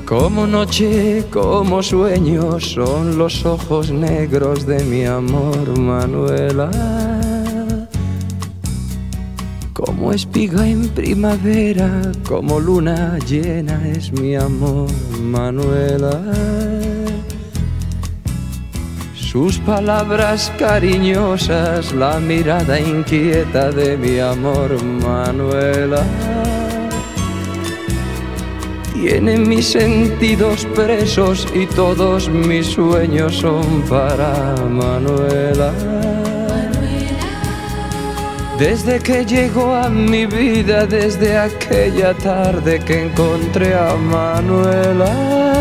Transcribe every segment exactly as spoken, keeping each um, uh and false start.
Como noche, como sueño, son los ojos negros de mi amor, Manuela. Como espiga en primavera, como luna llena es mi amor, Manuela. Sus palabras cariñosas, la mirada inquieta de mi amor, Manuela. Tienen mis sentidos presos y todos mis sueños son para Manuela. Desde que llegó a mi vida, desde aquella tarde que encontré a Manuela,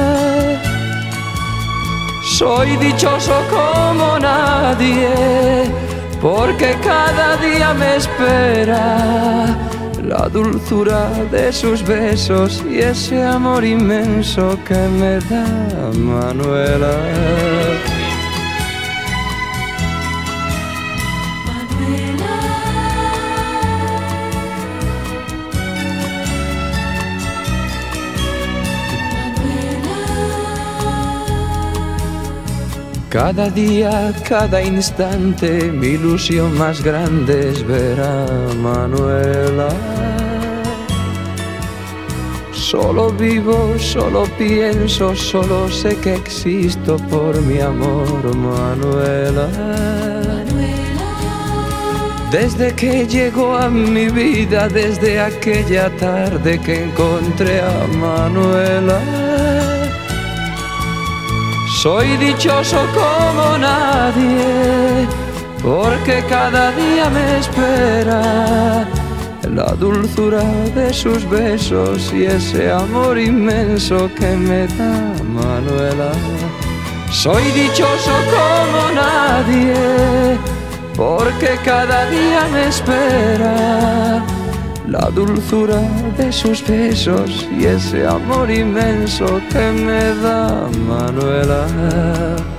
soy dichoso como nadie, porque cada día me espera la dulzura de sus besos y ese amor inmenso que me da Manuela. Cada día, cada instante, mi ilusión más grande es ver a Manuela. Solo vivo, solo pienso, solo sé que existo por mi amor, Manuela. Desde que llegó a mi vida, desde aquella tarde que encontré a Manuela, soy dichoso como nadie, porque cada día me espera la dulzura de sus besos y ese amor inmenso que me da Manuela. Soy dichoso como nadie, porque cada día me espera la dulzura de sus besos y ese amor inmenso que me da Manuela.